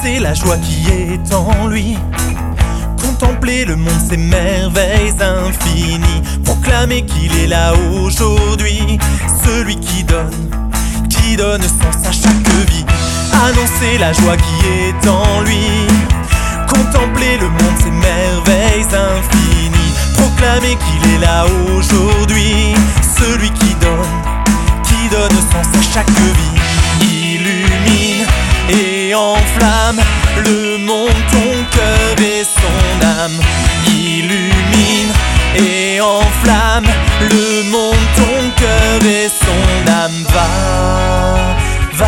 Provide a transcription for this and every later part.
annoncer la joie qui est en lui, contempler le monde, ses merveilles infinies, proclamer qu'il est là aujourd'hui, celui qui donne sens à chaque vie. Annoncer la joie qui est en lui, contempler le monde, ses merveilles infinies, proclamer qu'il est là aujourd'hui, celui qui donne sens à chaque vie. Illumine et enflamme le monde, ton cœur et son âme. Illumine et enflamme le monde, ton cœur et son âme. Va,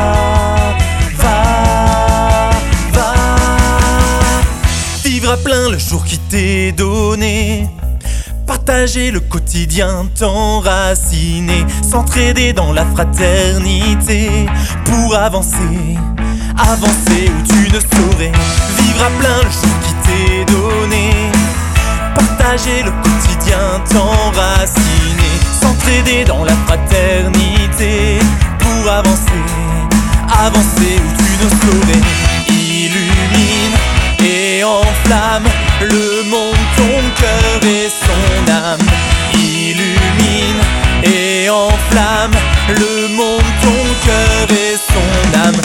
vivre à plein le jour qui t'est donné, partager le quotidien, t'enraciner, s'entraider dans la fraternité pour avancer où tu ne saurais. Vivre à plein le jour qui t'est donné, partager le quotidien, t'enraciner, s'entraider dans la fraternité pour avancer où tu ne saurais. Illumine et enflamme le monde, ton cœur et son âme. Illumine et enflamme le monde, ton cœur et son âme.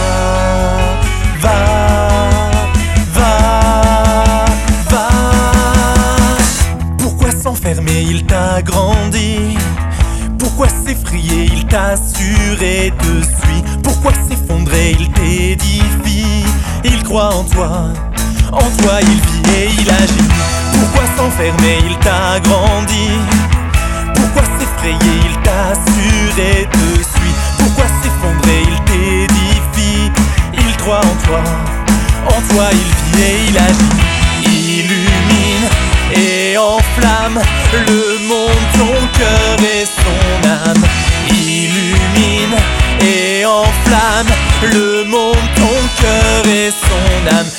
Va. Pourquoi s'enfermer, il t'a grandi? Pourquoi s'effrayer, il t'assure et te suit? Pourquoi s'effondrer, il t'édifie? Il croit en toi il vit et il agit. Pourquoi s'enfermer, il t'a grandi? Pourquoi s'effrayer, il t'assure et te suit? Pourquoi s'effondrer, il t'édifie? Il croit en toi il vit et il agit. Illumine et enflamme le monde, ton cœur et son âme. Illumine et enflamme le monde, ton cœur et son âme.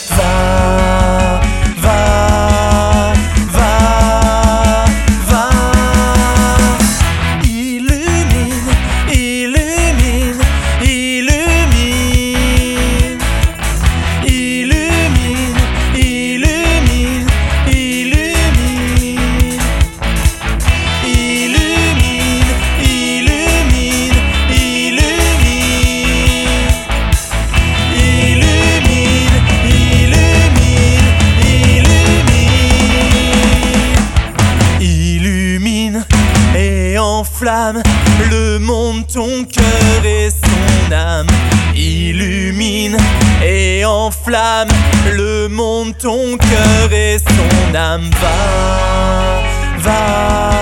Va. Illumine et enflamme le monde, ton cœur et son âme. Illumine et enflamme le monde, ton cœur et son âme. Va.